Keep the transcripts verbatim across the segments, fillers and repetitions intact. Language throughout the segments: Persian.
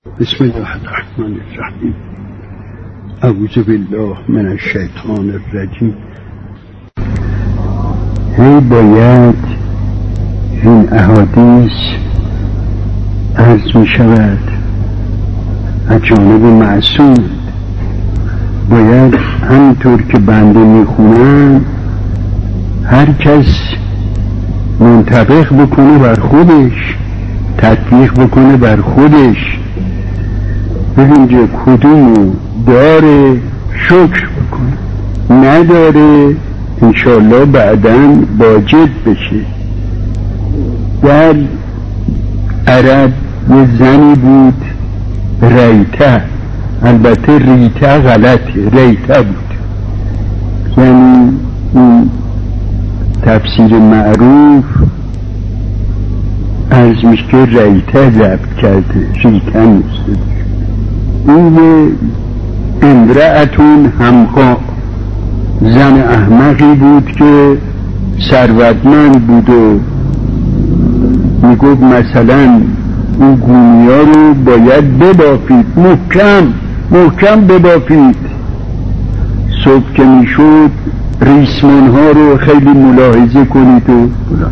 بسم الله الرحمن الرحیم. اعوذ بالله من الشیطان الرجیم. هی باید این احادیث عرض می شود از جانب معصوم، باید همینطور که بنده می خونم هر کس منطبق بکنه بر خودش، تطبیق بکنه بر خودش، ببینجا کدومو داره شکر بکنه، نداره انشاءالله بعداً واجب بشه. در عرب یه زنی بود ریته، البته ریته غلطه، ریته بود، یعنی این تفسیر معروف عرض میشه که ریته ضبط کرده، ریته نیست. این امرأتون همخواه، زن احمقی بود که ثروتمند بود و میگفت مثلا این گونیا رو باید ببافید، محکم محکم ببافید. صبح که میشد ریسمان ها رو خیلی ملاحظه کنید و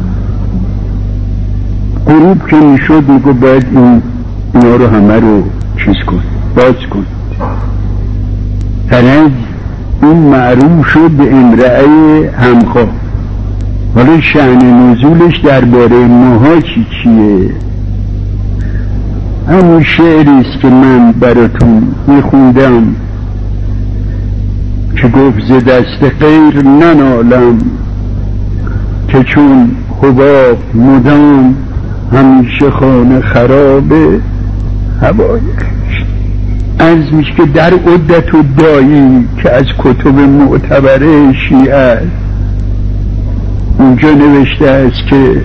غروب که میشد میگفت باید این اینا رو همه رو چیز کن، باز کن. فرنج این معروف شد به امرأه همخواه. حالا شأن نزولش درباره ماها چی چیه؟ همون شعریست که من براتون میخوندم که گفت ز دست غیر ننالم، که چون حباب مدام همیشه خانه خرابه هوای خویش. عرض میشه که در عدت و دایی که از کتب معتبره شیعه است، اونجا نوشته است که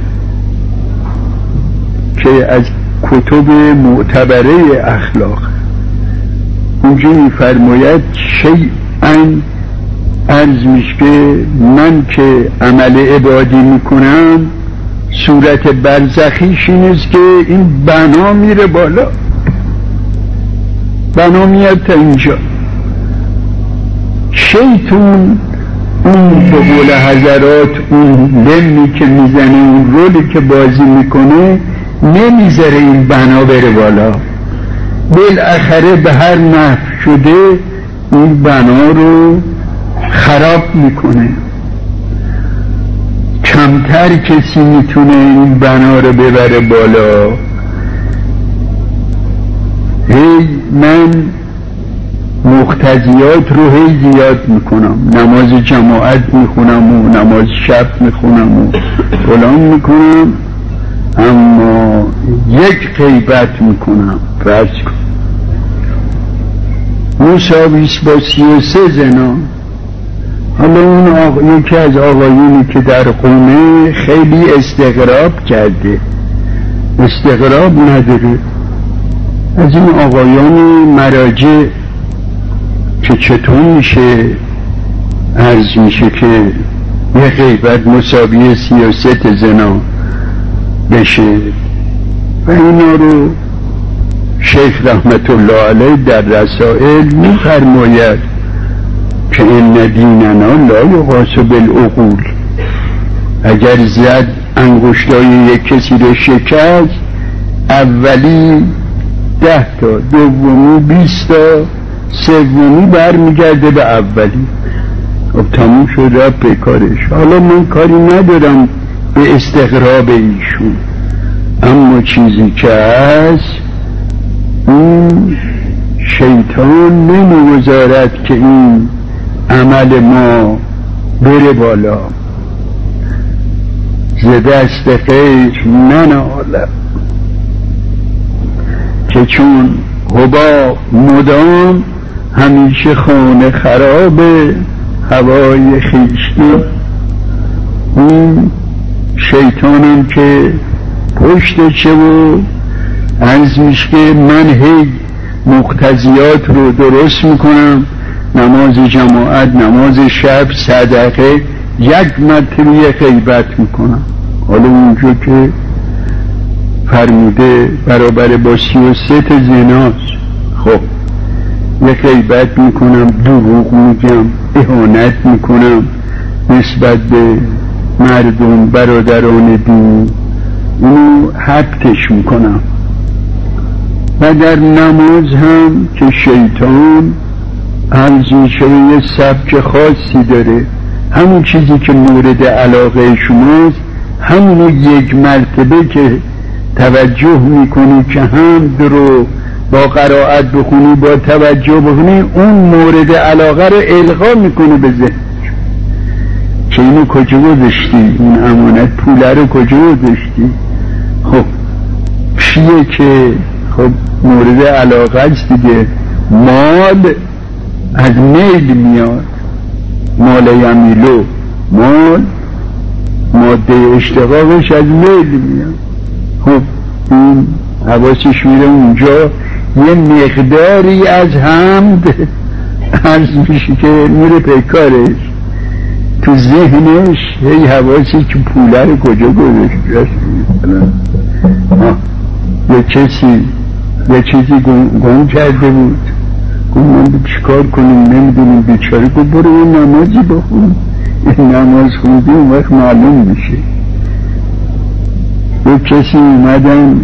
که از کتب معتبره اخلاق، اونجا میفرماید شیئا، عرض میشه که من که عمل عبادی میکنم صورت برزخیش این است که این بنا میره بالا، بنا میاد تا اینجا. شیطون اون به قول حضرات اون لمی که میزنه، اون رولی که بازی میکنه، نمیذاره این بنا بره بالا، بالاخره به هر نحو شده این بنا رو خراب میکنه. کمتر کسی میتونه این بنا رو ببره بالا. هی من مقتضیات رو هی زیاد میکنم، نماز جماعت میخونم و نماز شب میخونم و فلان میکنم، اما یک غیبت میکنم. فرض کن مساویس با سی و سه زنا. حالا اون آقا... یکی از آقایونی که در قومه خیلی استغراب کرده، استغراب نداره، از این آقایان مراجع که چطور میشه عرض میشه که یه غیبت مساوی سی و سه زنا بشه. و اینا رو شیخ رحمت الله علیه در رسائل میفرماید که این دیننا لا یقاس بالعقول. اگر زد انگشتای یک کسی رو شکست، اولی ده تا، دومی بیست تا، سومی برمیگرده به اولی. خب تموم شد رفت به کارش. حالا من کاری ندارم به استغراب ایشون، اما چیزی که هست این شیطان نمیگذارد که این عمل ما بره بالا. ز دست غیر ننالم، که چون حباب مدام همیشه خانه خرابه هوای خویشتن. این شیطانم که پشت چه و عرض میشه که من هی مقتضیات رو درست میکنم، نماز جماعت، نماز شب، صدقه، یک مرتبه غیبت میکنم. حالا اونجا که فرموده برابر با سی و سه تا زناست. خب یه غیبت میکنم، دروغ میگم، اهانت میکنم نسبت به مردم برادران دین، اینو حبتش میکنم. و در نماز هم که شیطان ارزش یه سبک خاصی داره، همون چیزی که مورد علاقه شماست همونو یک مرتبه که توجه میکنی که حمد رو با قرائت بخونی، با توجه بخونی، اون مورد علاقه رو القا میکنه به ذهن که اینو کجا گذاشتی، این امانت پوله رو کجا گذاشتی. خب چیه که خب مورد علاقه است دیگه. مال از میل میاد، مال یمیلو، مال ماده اشتقاقش از میل میاد. خب این حواسش میره اونجا، یه مقداری از حمد عرض میشه که میره پیکارش، تو ذهنش هی حواسی که پوله رو کجا گذاشت. یه کسی یه چیزی گم کرده بود، گفت من چیکار کنیم نمیدونیم، بیچاره گفت برو یه نمازی بخون، این نماز خوندی اون وقت معلوم میشه. یه کسی اومدن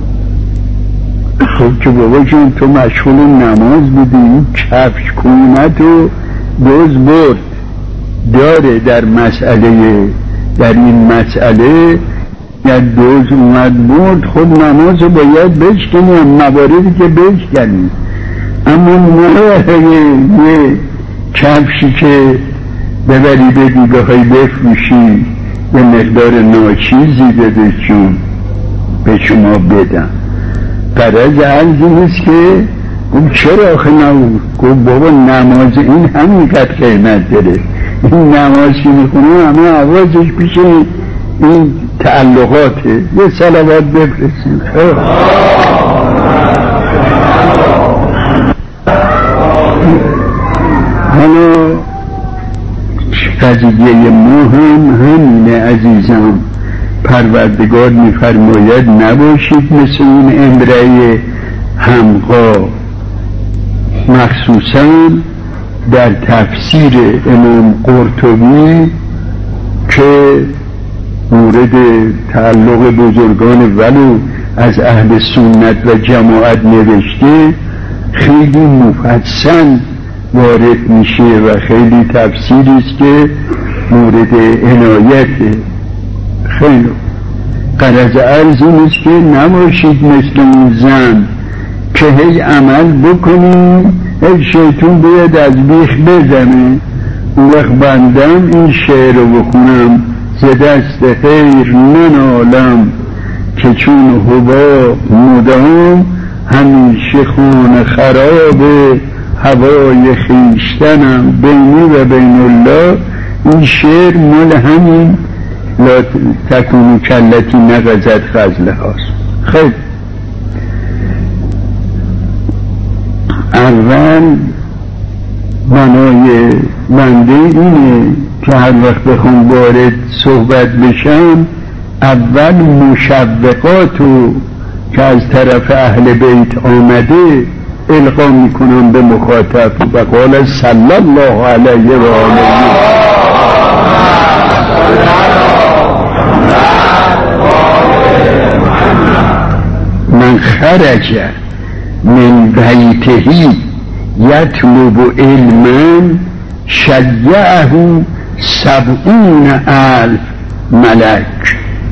خب که بابا جون تو مشغول نماز بودی، این کفش کونت و دوز برد داره در مسئله، در این مسئله یا دوز اومد برد، خود نماز رو باید بشکنی، هم مواردی که بشکنی، اما نه یه کفشی که ببری بدی بخوای بفروشی یه مقدار ناچیزی بده چون به شما بدم. قرض عرضی نیست که گفت چرا آخه نبود؟ گفت بابا نماز این همینقدر قیمت داره، این نماز که میخونه همه عوازش پیش این تعلقاته. یه صلوات بفرستیم. حالا قضیه ما هم همینه عزیزم. پروردگار میفرماید نباشید مثل این امرأه حمقا، مخصوصا در تفسیر امام قرطبی که مورد تعلق بزرگان ولو از اهل سنت و جماعت نوشته، خیلی مفصل وارد میشه و خیلی تفسیری است که مورد عنایته. خیلی غرض عرض این است که نباشید مثل اون زن که هی عمل بکنی هی شیطون بیاد از بیخ بزنه. اون وقت بندم این شعر رو بخونم: ز دست خیر ننالم که چون هوا مدام، همیشه خون خراب هوای خیشتنم، بینی و بین الله. این شعر مال همین لا تکونو کلتی نقضت غزله هاست. خیلی اول بنای بنده اینه که هر وقت بخوام وارد صحبت بشم، اول مشوقاتو که از طرف اهل بیت آمده القا میکنم به مخاطب. و قال صلی الله علیه و آله من خرج من بیته یطلب علما شیعه سبعون الف ملک.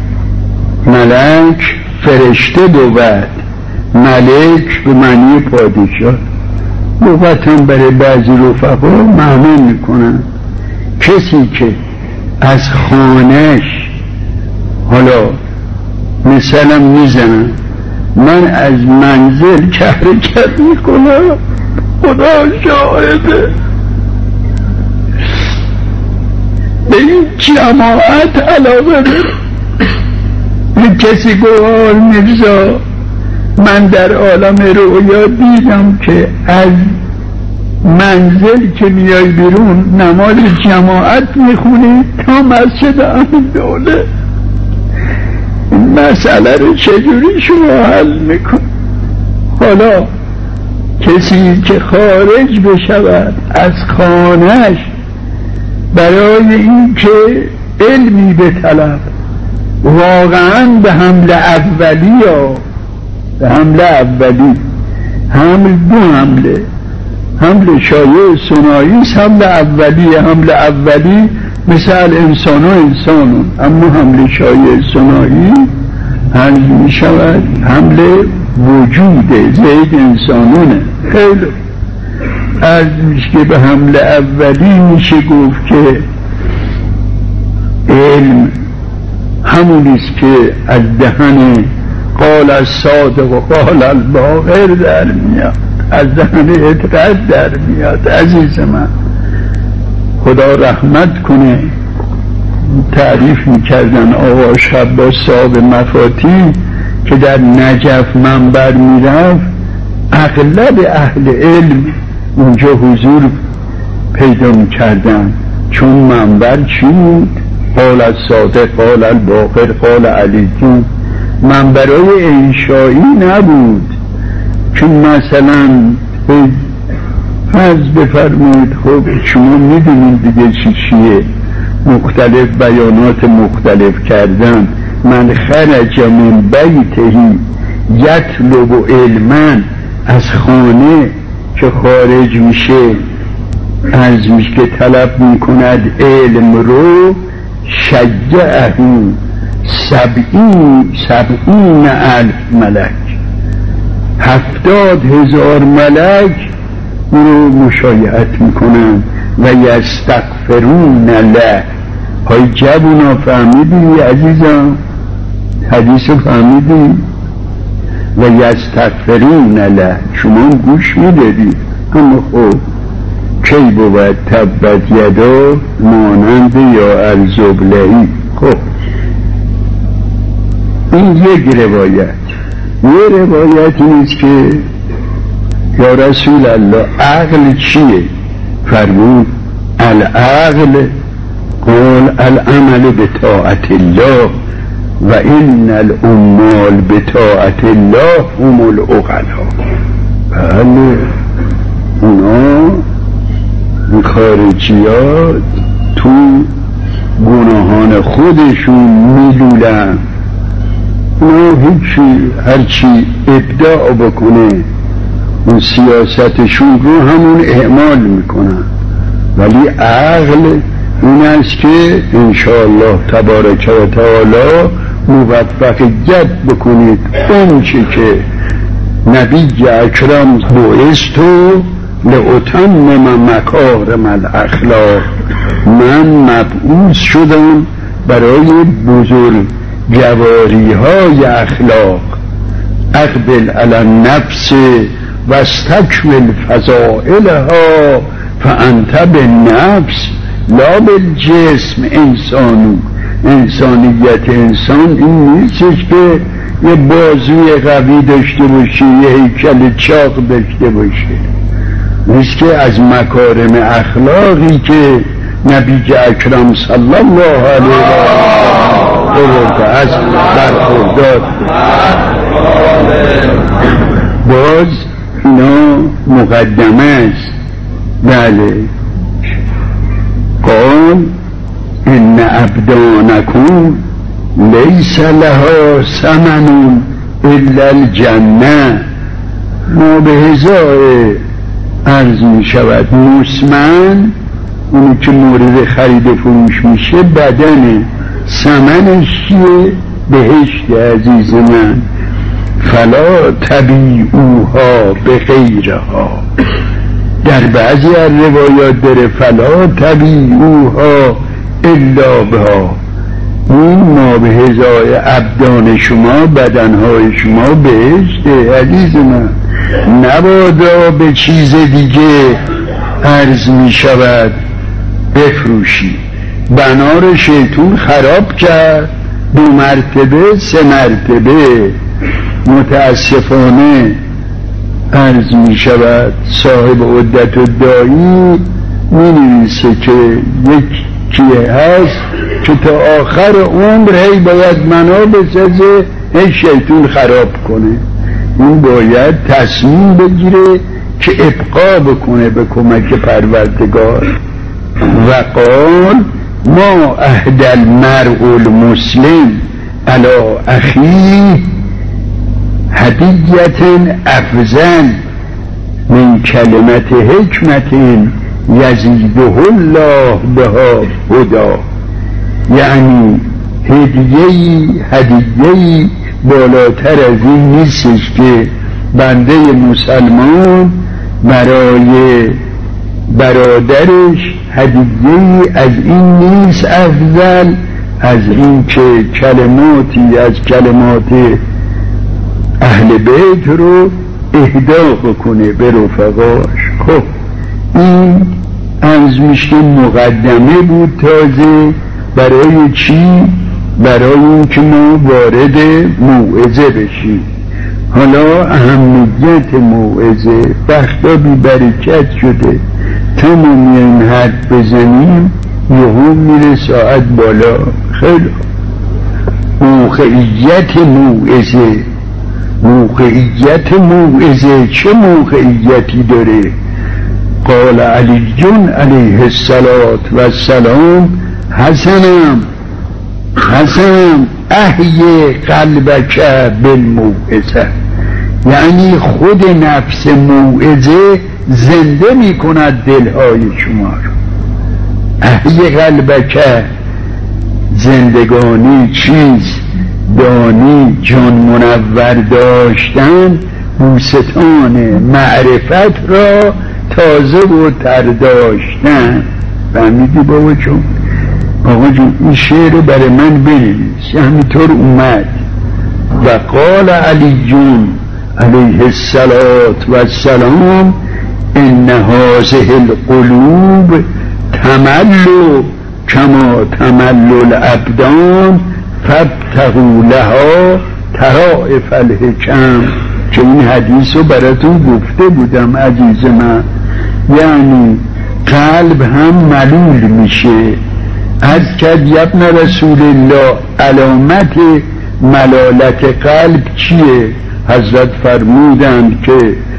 ملک فرشته بود، ملک به معنی پادشاه. لغتاً برای بعضی رفقا معمول میکنن کسی که از خانهش، حالا مثلا میزنن من از منزل که حرکت میکنم خدا شاهده به این جماعت علاقه داره. کسی گوهر میرزا من در عالم رویا دیدم که از منزل که میای بیرون نماز جماعت میخونی تا مسجد امین دوله. مسئله رو چجوری شما حل میکن؟ حالا کسی که خارج بشود از خانهش برای این که علمی بطلب، واقعا به حمل اولی یا به حمل اولی حمل دو حمله، حمل شایع ثنایی است، حمل اولی حمل اولی مثل انسان و انسانون، اما حمل شایع ثنایی حمل می شود حمل وجود زید انسانونه. خیلی از میشه که به حمل اولی میشه گفت که علم همونیست که از دهن قال الصادق و قال الباقر در میاد، از دهن اطرت در میاد. عزیز من خدا رحمت کنه، تعریف میکردن آقا شباس صاحب مفاتیح که در نجف منبر میرفت، اغلب اهل علم اونجا حضور پیدا میکردن، چون منبر چی بود؟ قال الصادق قال الباقر قال علی جون، منبرای انشایی نبود. چون مثلا فرض بفرمایید، خب شما میدونید دیگه چی چیه، مختلف بیانات مختلف کردن، من خرج من بیتهی یطلب علما، از خانه که خارج میشه از میشه که طلب میکند علم رو، شجعه سبعین سبعین الف ملک، هفتاد هزار ملک او رو مشایعت میکنن و یستغفرون له. های جوونا فهمیدی عزیزم؟ حدیث فهمیدی؟ و یستغفرون له، شما گوش میدادی، اما خب کی بود تبت یدا مانند یا الزبلهی. خب این یک روایت. یه روایت نیست که یا رسول الله عقل چیه؟ فرمود العقل قال العمل بطاعت الله و این العمال بطاعت الله هم العقلا. بله اونا خارجیات تو گناهان خودشون میلولن، اونا هیچی هرچی ابداع بکنه اون سیاستشون رو همون اعمال میکنن، ولی عقل این است که انشاءالله تبارک و تعالی موفقیت بکنید اون چی که نبی اکرم بعثت لأتمم مکارم الاخلاق، من مبعوث شدم برای بزرگ جواری های اخلاق. اقبل علی النفس و استکمل فضائلها فانت بالنفس لا بالجسم. انسان انسانیت انسان این نیستش که یه بازوی قوی داشته باشه، یه هیکل چاق داشته باشه، نیست که از مکارم اخلاقی که نبی اکرم صلی الله علیه و سلم از برخوردار. باز اینا مقدمه است. بله قال ان ابدانکم لیس لها ثمن الا الجنه. ما به هزار عرض می شود مسمن، اونی که مورد خرید و فروش میشه بدنه، ثمنش چیه؟ بهشت. عزیز من فلا تبیعوها به غیرها. در بعضی از روایات داره فلا تبیعوها الا بها. این ما به هزار ابدان شما، بدنهای شما بهشته. عزیز من نبادا به چیز دیگه عرض می شود بفروشی. بنار شیطون خراب کرد دو مرتبه سه مرتبه. متاسفانه عرض می شود صاحب عدت الداعی می نویسه که یک کیه هست که تا آخر عمر هی باید منو بسازه، هی شیطون خراب کنه. این باید تصمیم بگیره که ابقا بکنه به کمک پروردگار. و قال ما اهدى المرء المسلم على اخیه هدیة افضل من کلمت حکمت یزیده الله بها هدی. یعنی هدیه‌ای هدیه‌ای بالاتر از این نیستش که بنده مسلمان برای برادرش هدیه‌ای از این نیست افضل از این که کلماتی از کلمات اهل بیت رو اهدا بکنه به رفقاش. خب این از میشه مقدمه بود تازه. برای چی؟ برای این که ما وارد موعظه بشیم. حالا اهمیت موعظه وقتا بی برکت شده، تا ما میایم حد بزنیم یهو میره ساعت بالا. خیلی موقعیت موعظه موقعیت موعظه چه موقعیتی داره؟ قال علی جون علیه السلام حسنم حسنم احی قلبک بالموعظه، یعنی خود نفس موعظه زنده می کند دلهای شما رو. احی قلبک، زندگانی چیز دانی جان منور داشتن، بوستان معرفت را تازه و تر داشتن. فهمیدی بابا جون؟ آقا جون این شعر رو برای من بنویس. همینطور اومد و قال علی جون علیه السلام ان هذه القلوب تمل کما تمل الابدان فابتغوا لها طرائف الحکم. که این حدیث رو براتون گفته بودم عزیز من. یعنی قلب هم ملول میشه. از کد یبن رسول الله علامت ملالت قلب چیه؟ حضرت فرمودند که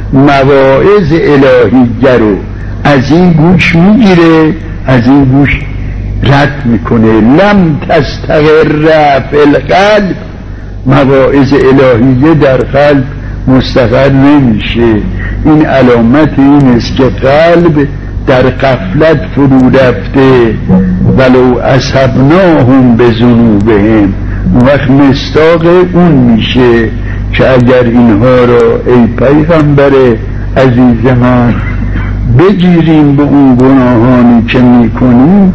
مواعظ الهیه رو از این گوش میگیره، از این گوش رد میکنه. لم تستقر فی القلب، مواعظ الهیه در قلب مستقر نمیشه. این علامت این است که قلب در غفلت فرو رفته. ولو اصحبناهم بذنوبهم، وقت مستاق اون میشه که اگر اینها را ای پیغمبر عزیز من بگیریم به اون گناهانی که میکنیم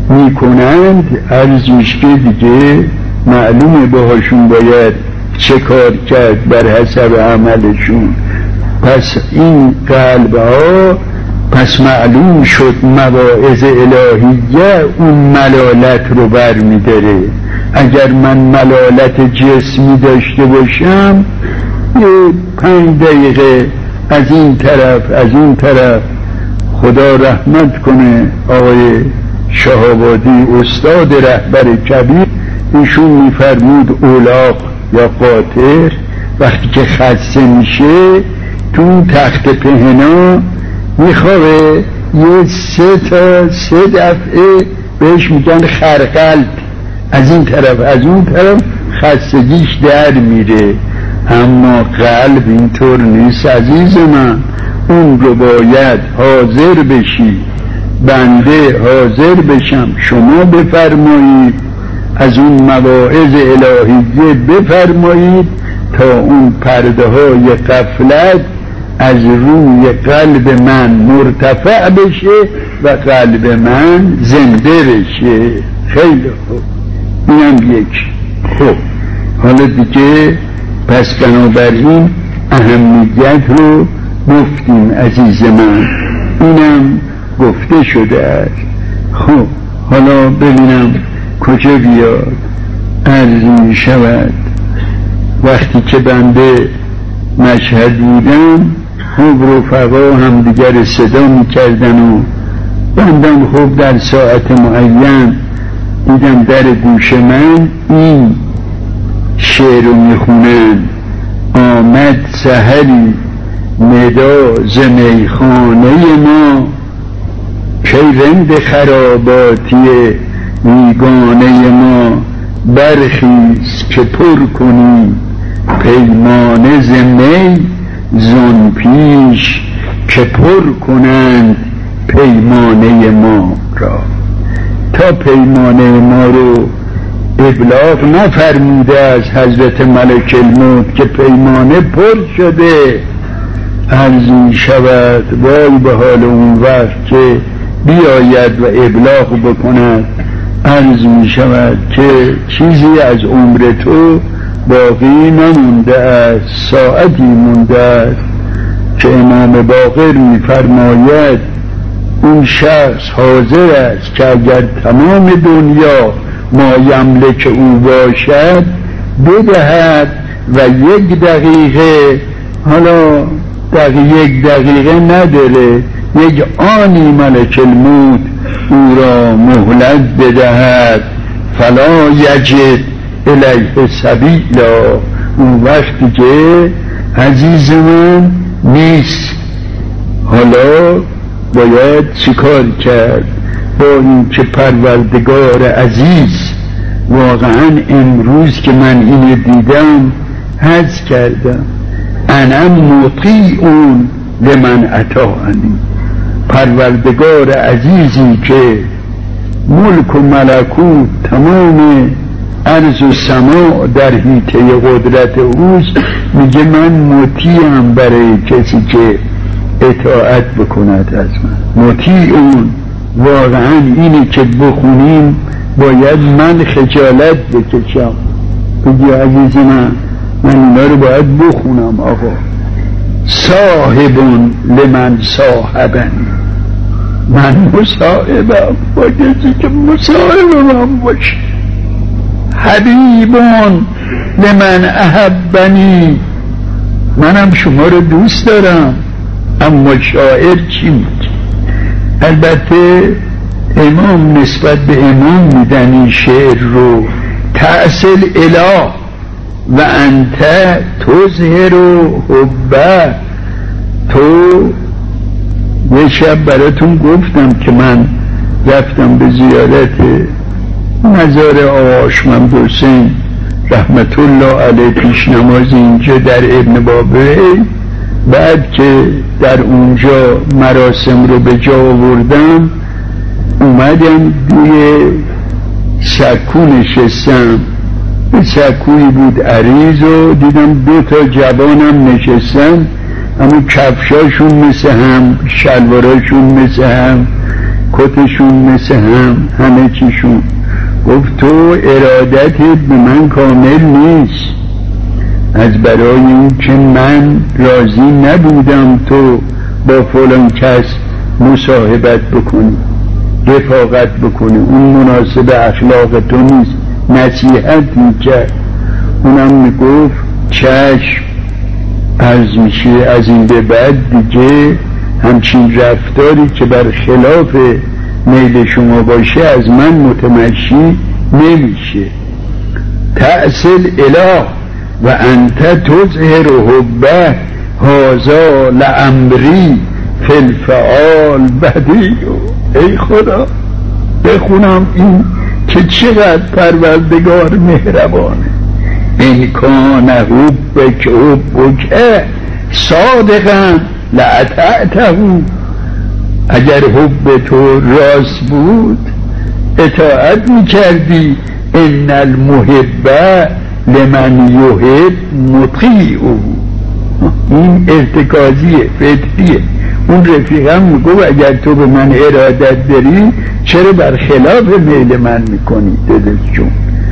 میکنند، عرض میشه دیگه معلومه باهاشون باید چه کار کرد بر حسب عملشون. پس این قلب ها پس معلوم شد مواعظ الهیه اون ملالت رو بر می داره. اگر من ملالت جسمی داشته باشم یه پنج دقیقه از این طرف از این طرف، خدا رحمت کنه آقای شهابادی استاد رهبر کبیر، ایشون میفرمود اولاق یا قاطر وقتی که خسته میشه تو اون تخت پهنا میخواه یه سه تا سه دفعه بهش میگن خرقلب، از این طرف از اون طرف خستگیش در میره. اما قلب اینطور نیست عزیز من. اون رو باید حاضر بشی، بنده حاضر بشم شما بفرمایید از اون مواعظ الهیه بفرمایید تا اون پرده های غفلت از روی قلب من مرتفع بشه و قلب من زنده بشه. خیلی خوب، اینم یک. خب حالا دیگه پس بنابراین اهمیت رو گفتیم عزیز من، اینم گفته شده است. خب حالا ببینم کجا بیاد. عرض می شود وقتی که بنده مشهد بودم خوب رفقا هم دیگر صدا می کردن و بندم خوب در ساعت معین دیدم در گوش من این شعر رو میخونن: آمد سحری ندا ز میخانه ما، کی رند خراباتی میگانه ما، برخیز که پر کنی پیمانه ز می، زان پیش که پر کنند پیمانه ما را. تا پیمانه ما رو ابلاغ نفرموده از حضرت ملک الموت که پیمانه پر شده، عرض می شود وای به حال اون وقت که بیاید و ابلاغ بکند. عرض می شود که چیزی از عمر تو باقی نمونده است، ساعتی مونده است که امام باقر می فرماید اون شخص حاضر است که اگر تمام دنیا ما یملک او باشد بدهد و یک دقیقه، حالا دقیقه یک دقیقه نداره، یک آنی ملک الموت او را مهلت بدهد، فلا یجد الیه سبیلا. اون وقتی که عزیز من نیست. حالا باید چیکار کرد؟ با این که پروردگار عزیز واقعا امروز که من اینو دیدم حس کردم، انا مطیعون لمن اطاعنی. پروردگار عزیزی که ملک و ملکوت تمام ارض و سماع در حیطه قدرت اوست، میگه من مطیعم برای کسی که اطاعت بکند از من. مطیعون واقعا اینی که بخونیم باید من خجالت بکشم، بگی عزیز من من اینا رو باید بخونم. آقا صاحبون لمن صاحبنی، من مصاحبم با کسی که مصاحب من باشه. حبیبون لمن احبنی، منم شما رو دوست دارم. اما شاعر چی میگه؟ البته امام نسبت به امام میدن این شعر رو: تأصل اله و انت تظهر حبه. تو یه شب براتون گفتم که من رفتم به زیارت مزار آقا هاشم حسین رحمت الله علیه پیش نماز اینجا در ابن بابه. بعد که در اونجا مراسم رو به جا آوردم اومدم روی سکو نشستم. به سکویی بود عریض و دیدم دو تا جوانم نشستن، اما کفشاشون مثل هم، شلواراشون مثل هم، کتشون مثل هم، همه چیشون. گفت تو ارادتت به من کامل نیست، از برای اون که من راضی نبودم تو با فلان کس مصاحبت بکنی، رفاقت بکنی، اون مناسب اخلاق تو نیست. نصیحت میکرد. اونم میگفت چشم، عرض میشه از این به بعد دیگه همچین رفتاری که بر خلاف میل شما باشه از من متمشی نمیشه. تأصل اله و انت تظهر حبه، هذا لامری فی الفعال بدیع. ای خدا بخونم این که چقدر پروردگار مهربانه. این کان حبک حبک صادقا لاطعته، اگر حب تو راست بود اطاعت میکردی. ان المحب لمن یحب مطیع. این ارتکازیه، فطریه. اون رفیقم میگو اگر تو به من ارادت داری چرا بر خلاف میل من میکنی دادش جون؟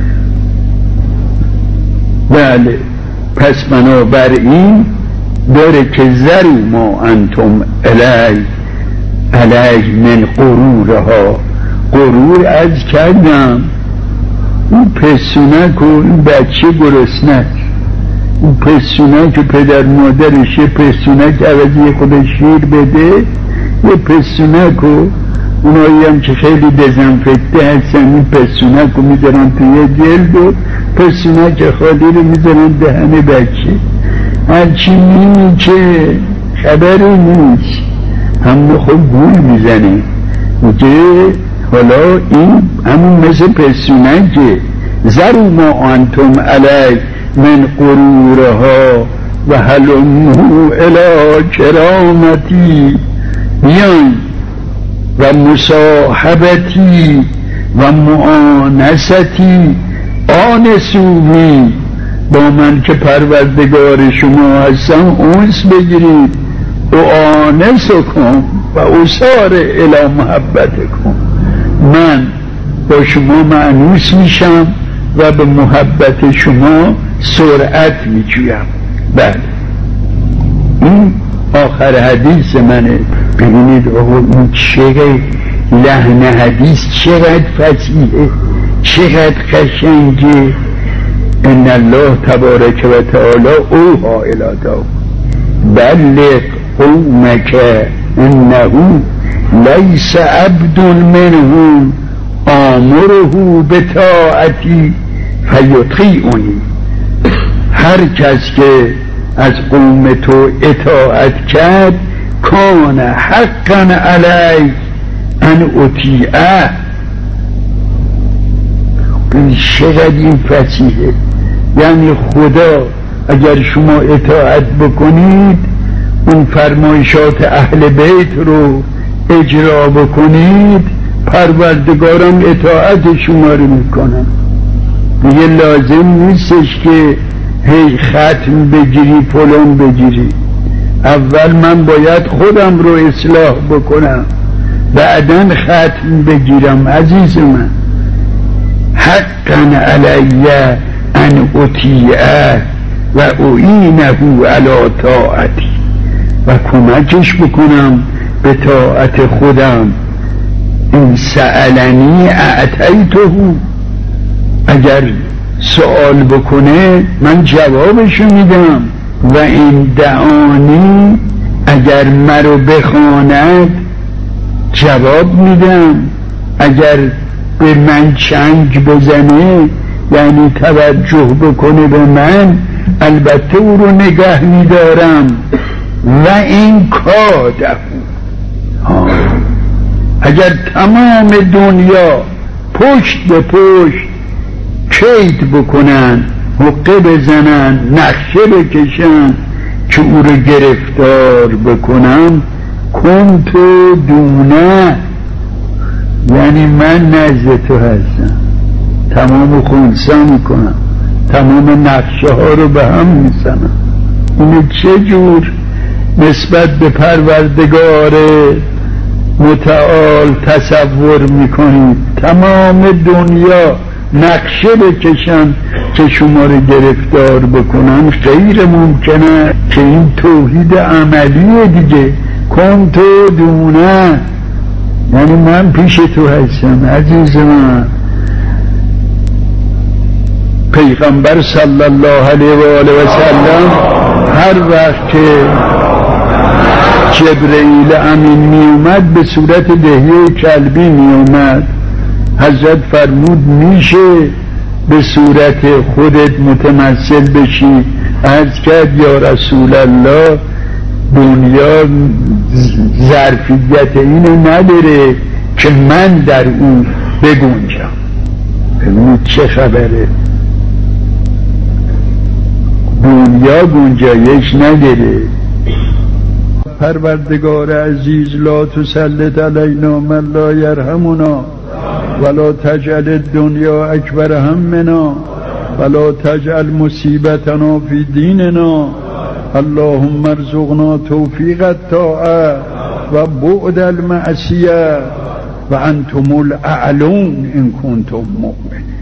بله، پس بنابراین داره که ذرو ما انتم علی علی من غرورها. غرور از کردم اون پسونک و اون بچه گرسنک، اون پسونک و پدر مادرش یه پسونک عوضی خود شیر بده، یه پسونک و اونایی هم که خیلی دزنفکته هستن این پسونک رو میذارن توی جلد و پسونک خالی رو میذارن دهن بچه، هرچی میمی که خبری نیست، هم خود گول میزنه میگه حالا این همون مثل پسونکه. ذروا ما انتم علی من غرورها و هلموا الی کرامتی، بیان و مصاحبتی و معانستی، آنسونی، با من که پروردگار شما هستم اونس بگیرید، و آنسکم و اسار الی محبتکم، من با شما مأنوس میشم و به محبت شما سرعت میجویم. بله این آخر حدیث منه. ببینید آقا این چقدر لحن حدیث چقدر فصیحه، چقدر قشنگه. ان الله تبارک و تعالی اوحی الی داود بلغ قومک انه لیس عبد منهم آمره بطاعتی فیطیعنی، هر کس که از قوم تو اطاعت کرد کان حقا علی ان اطیعه. چقدر این فصیحه، یعنی خدا اگر شما اطاعت بکنید، اون فرمایشات اهل بیت رو اجرا بکنید، پروردگارم اطاعت شما رو میکنم. دیگه لازم نیستش که هی ختم بگیری فلان بگیری، اول من باید خودم رو اصلاح بکنم بعدن ختم بگیرم. عزیز من حقا علی ان اطیعه و اعینه علی طاعتی، و کمکش بکنم به طاعت خودم. این سألنی اعطیته، اگر سوال بکنه من جوابشو میدم، و این دعانی اگر مرا بخواند جواب میدم، اگر به من چنگ بزنه یعنی توجه بکنه به من، البته او رو نگه میدارم. و این کاده، اگر تمام دنیا پشت به پشت کید بکنن، حقه بزنن، نقشه بکشن که او رو گرفتار بکنم، کنتو دونه، یعنی من نزد تو هستم، تمام خونسا میکنم، تمام نقشه ها رو به هم میزنم. اینو چه جور نسبت به پروردگار متعال تصور میکنید؟ تمام دنیا نقشه بکشن که شما رو گرفتار بکنن، غیر ممکنه که این توحید عملیه دیگه. کنتو دونه، یعنی من پیش تو هستم. عزیز من پیغمبر صلی الله علیه و آله و سلم هر وقت که جبرئیل امین می اومد به صورت دهیه کلبی می اومد، حضرت فرمود میشه به صورت خودت متمثل بشی؟ عرض کرد یا رسول الله دنیا ظرفیت اینو نداره که من در اون بگنجم. ببینید چه خبره، دنیا گنجایش نداره. پروردگار عزیز لا تسلط علینا من لا یرحمنا ولا تجعل الدنیا اکبر همنا ولا تجعل مصیبتنا فی دیننا. اللهم ارزقنا توفیق الطاعه و بعد المعصیه و انتم الاعلون ان کنتم مؤمنین.